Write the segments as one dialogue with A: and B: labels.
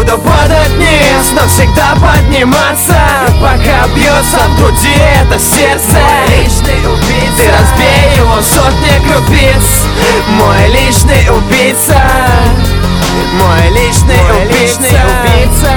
A: буду падать вниз, но всегда подниматься, пока бьется в груди это сердце. Мой личный убийца, ты разбей его в сотни крупиц. Мой личный убийца, мой личный убийца,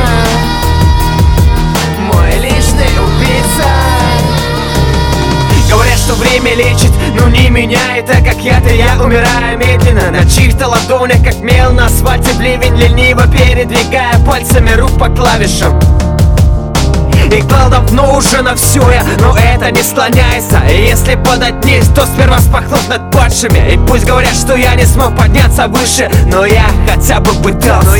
A: мой личный убийца. Говорят, что время лечит, но не меня. Это как яд, и я умираю медленно на чьих-то ладонях, как мел на асфальте ливень, лениво передвигая пальцами рук по клавишам. И клал давно уже на все я, но это не склоняется. И если подать вниз, то сперва спахнуть над падшими. И пусть говорят, что я не смог подняться выше, но я хотя бы пытался,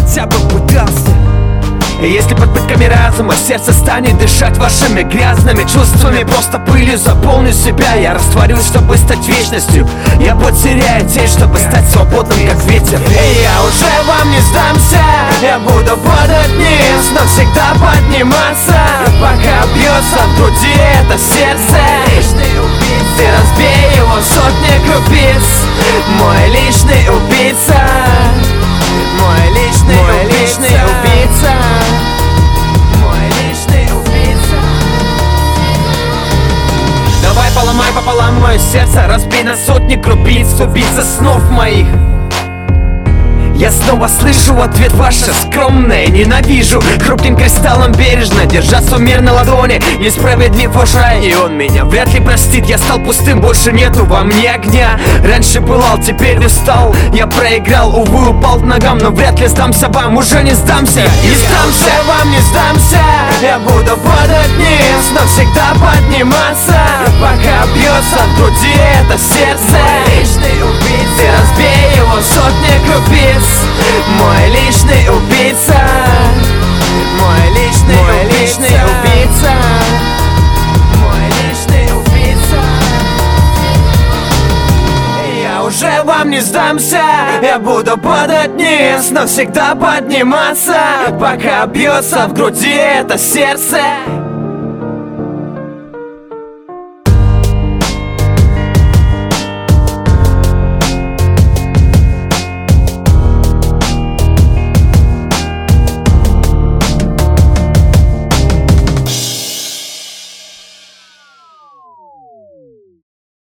A: И если под пытками разума сердце станет дышать вашими грязными чувствами, просто пылью заполню себя, я растворюсь, чтобы стать вечностью. Я потеряю тень, чтобы стать свободным, как ветер. И я уже вам не сдамся, я буду падать вниз, но всегда подниматься, пока бьется в груди это сердце. Ты разбей его в сотни крупиц. Мой личный убийца, мой личный убийца, мой личный убийца. Давай поломай пополам мое сердце, разбей на сотни крупиц, убийца снов моих. Я снова слышу ответ ваше скромное ненавижу. Хрупким кристаллом бережно, держа суммер на ладони. Несправедлив ваш рай, и он меня вряд ли простит. Я стал пустым, больше нету во мне огня. Раньше пылал, теперь не стал. Я проиграл, увы, упал к ногам, но вряд ли сдамся вам, уже не сдамся. Не сдамся, вам не сдамся. Я буду падать вниз, но всегда подниматься, пока бьется в груди это сердце. Ты разбей его в сотни крупиц. Мой личный убийца, мой личный убийца, мой личный убийца. Я уже вам не сдамся, я буду падать вниз, но всегда подниматься, пока бьется в груди это сердце.